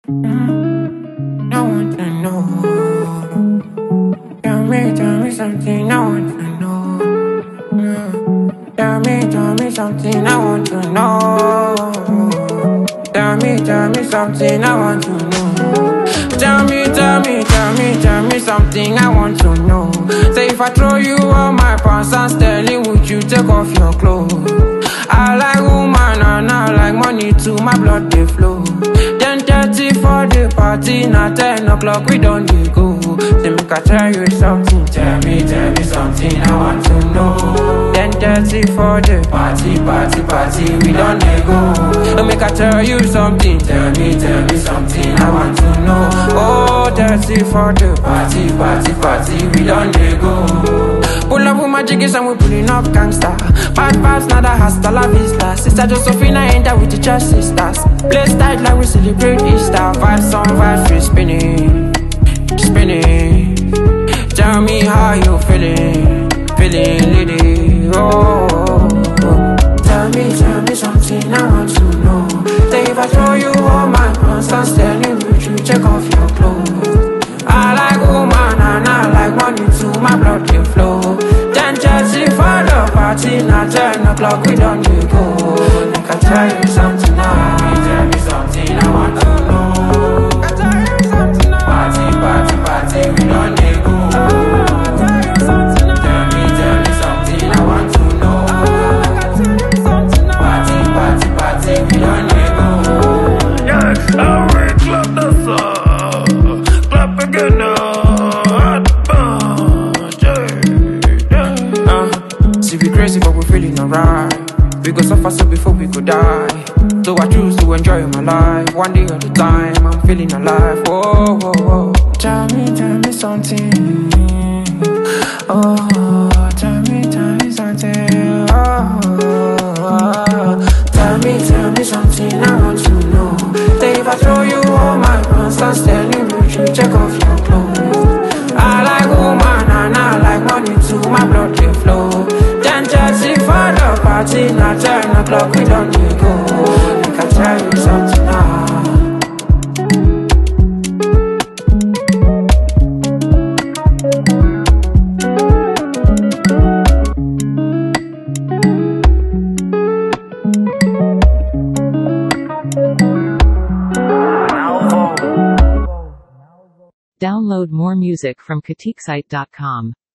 I want to know. Tell me something. I want to know. Tell me something. I want to know. Tell me something. I want to know. Tell me something. I want to know. Say if I throw you all my pounds and sterling, would you take off your clothes? I like woman and I like money too. My blood they flow. 10:30 for the party, now 10 o'clock we don't dey go. Say make I tell you something. Tell me something. I want to know. 10:30 for the party, we don't dey go. Make I tell you something. Tell me something. I want to know. Oh, 30 for the party, we don't dey go. Pull up with my jiggies and we pulling up gangsta. Bad vibes, nada hasta la vista. Sister Josephina enter with the church sisters. Play tight like we celebrate Easter. Vibes on vibes, we spinning. Tell me how you feeling, lady. Oh. Tell me something. I want to know. Say if I throw you all my pants and sterling, would you check off your clothes? I like woman and I like money too. My blood they flow. 10:30 for the party, now 10 o'clock we don't dey go. Like I tell you something now. Tell me something. I want to know. I tell you something now. Party, we don't dey go. Tell me something. I want to know. Party, we don't dey go. Yeah, I will clap the song. Clap again now. See we crazy but we feeling alright. We go suffer so before we go die. So I choose to enjoy my life. One day at a time, I'm feeling alive. Whoa, whoa, whoa. Tell me something. Oh, tell me something. Oh, tell me something. I want to know. Say if I throw you all my pants and sterling, would you check off your clothes? I like woman and I like money too. My blood they flow. 10:30 for the party, now 10 o'clock we don't dey go. Like I tell you something now. Download more music from KatikSite.com.